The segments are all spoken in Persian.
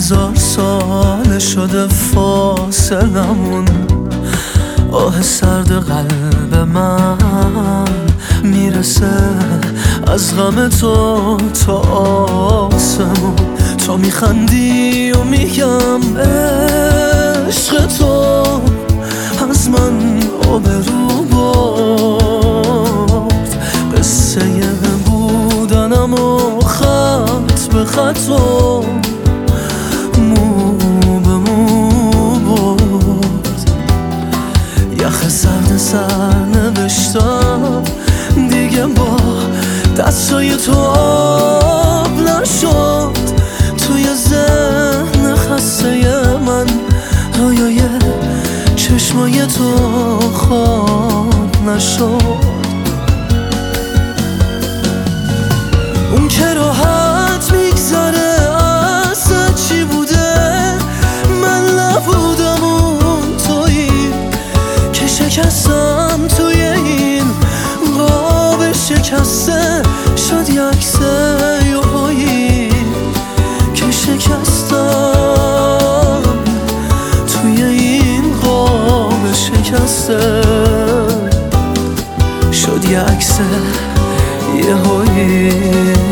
1000 سال شده فاصلمون، آه سرد قلب من میرسه از غم تو تا آسمون. تو میخندی و میگم عشق تو از من آبرو برد، قصه بودنم و خط به خط و مو به مو برد. یخ سرد سر نوشتم دیگه با دستای تو آب نشد، توی ذهن خسته من رویای چشمای تو خواب نشد. اون که راحت میگذره اصلا چی بوده، من نبودم اون تویی که شکستم توی این قاب شکسته. شد یه عکس یهویی که شکستم توی این قاب شکسته. شد یه عکس یهویی.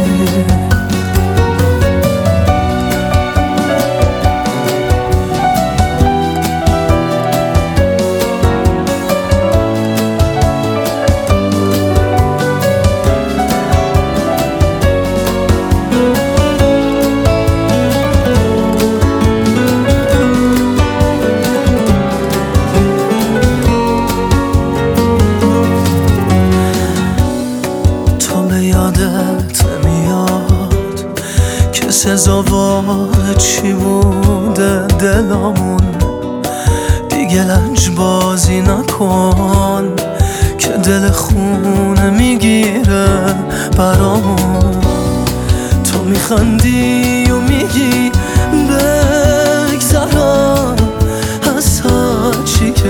یادت نمیاد که سزاوار چی بوده دلامون، دیگه لنج بازی نکن که دل خونه میگیره برامون. تو میخندی و میگی بگذرم از هرچی که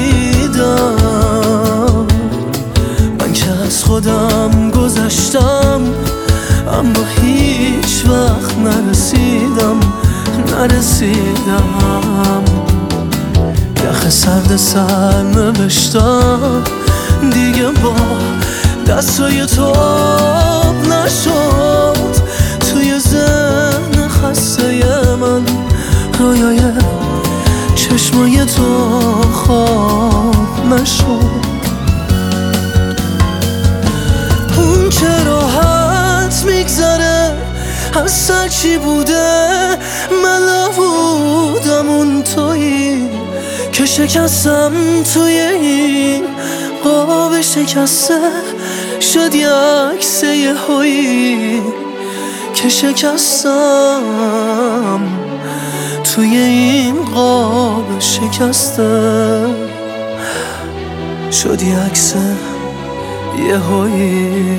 دیدم، من که از خودم گذشتم اما هیچ وقت نرسیدم. یخ سرد سر نوشتم دیگه با دستای تو آب نشد، توی ذهن خسته من رویای چشمای تو خواب نشد. اون که راحت میگذره اصلا چی بوده، من نبودم اون تویی که شکستم توی این قاب شکسته. شد یه عکس یهویی که شکستم توی این قاب شکسته. شد یه عکس یهویی.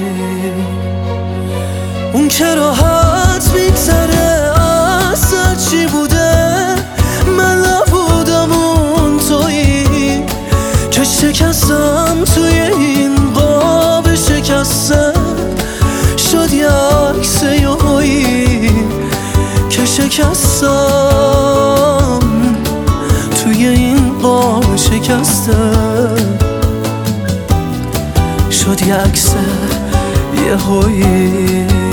اون که راحت میگذره اصلا چی بوده، من نبودم اون تویی که شکستم توی این قاب شکسته. شد یه عکس یهویی که شکستم توی این قاب شکسته. شد یه عکس یهویی.